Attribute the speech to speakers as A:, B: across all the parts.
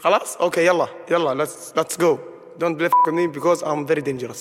A: خلاص اوكي يلا let's go. Don't play with me because I'm very dangerous.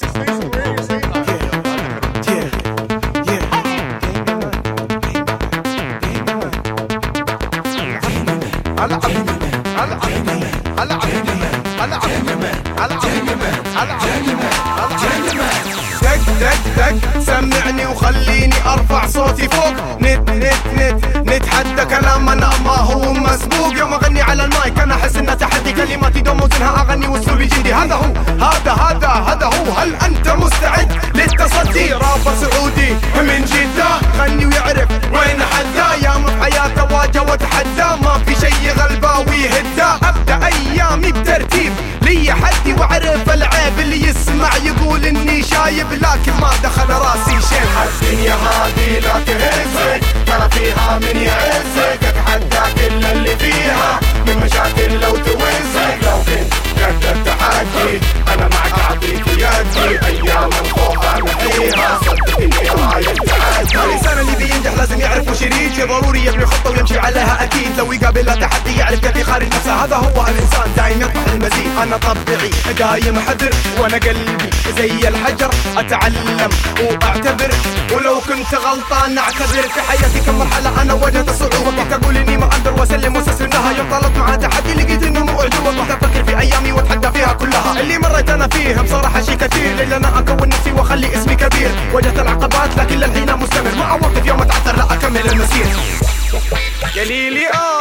A: دق سمعني وخليني ارفع صوتي فوق. نتحدى كلامنا ما هو مسبوق. يوم اغني على المايك انا احس انه تحدي، كلماتي دوم وزنها اغني واسلوبي جندي. هذا هو هل انت مستعد للتصدي؟ رابر سعودي من جدة غني ويعرف وين حدا، ياما في حياته واجه وتحدى، ما في شي غلباوي هدا. ابدا ايامي بترتيب لي حدي واعرف العيب، اللي يسمع يقول اني شايب لكن ما دخل راسي شيء. الدنيا هذه لا تهزك، ترى فيها من يعزك، اتحدى كل اللي فيها من مشاكل لو توزك. لو كنت قد التحدي انا معك اعطيك يدي، ايام الخوف امحيها صدقني رايح تعدي. الانسان اللي بينجح لازم يعرف وش يريد، ضروري يبني خطه ويمشي عليها اكيد. لو يقابل تحدي يعرف كيف يخارج نفسه، هذا هو الانسان دايم يطمح للمزيد. انا طبيعي دايم حذر وانا قلبي زي الحجر، اتعلم واعتبر ولو كنت غلطان اعتذر. في حياتي كم مرحله انا واجهت الصعوبه، كنت اقول اني ما اقدر واسلم واستسلمها. يوم طلبت معها تحدي لقيت انه مو اعجوبه، كنت افكر في ايامي واتحدى فيها كلها. اللي مريت انا فيه بصراحه شي كثير، ليل انا اكون نفسي واخلي اسمي كبير. واجهت العقبات لكن للحين مستمر، مع وقف يوم اتعثر لا اكمل المسير. يا ليلي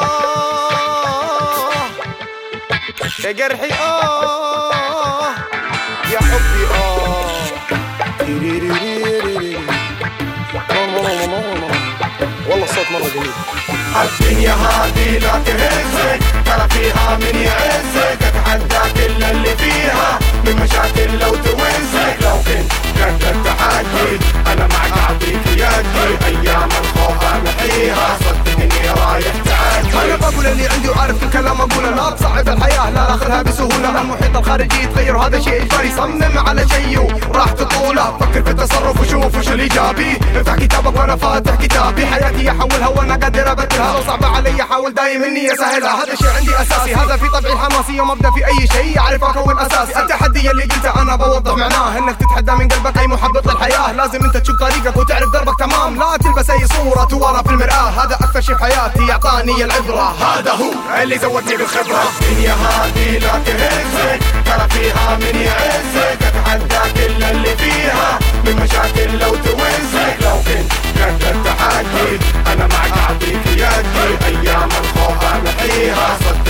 A: يا جرحي يا حبي والله الصوت مرة جميل. الدنيا هذه لا تهزك، ترى فيها من يعزك، اتحدى كل اللي فيها من مشاكل لو توزك. لو كنت قد التحدي انا معك اعطيك يدي، ايام الخوف امحيها صدقني رايح تعدي. انا بقول اللي عندي وعارف الكلام اقوله، لا تصعب الحياه لا اخذها بسهوله. المحيط الخارجي يتغير وهذا شيء اجباري، صمم على شيء وراح تطوله. فكر في التصرف وشوف وش الايجابي، افتح كتابك وانا فاتح كتابي. حياتي احولها وانا قادر ابدلها، لو صعبه علي احاول دايم اني اسهلها. هذا شيء عندي اساسي، هذا في طبعي الحماسي. يوم ابدا في اي شيء اعرف اكون اساسي. التحدي اللي قلته انا بوضح معناه انك تتحدى من قلبك اي محبط للحياه. لازم انت تشوف طريقك وتعرف دربك تمام، لا تلبس اي صوره توارى في المراه. هذا اكثر شيء في حياتي اعطاني العبره، هذا هو اللي زودني بالخبره. الدنيا هذه لا تهزك، ترى فيها من يعزك، اتحدى كل اللي فيها من مشاكل لو توزك. لو كنت قد التحدي انا معك اعطيك يدي، ايام الخوف امحيها.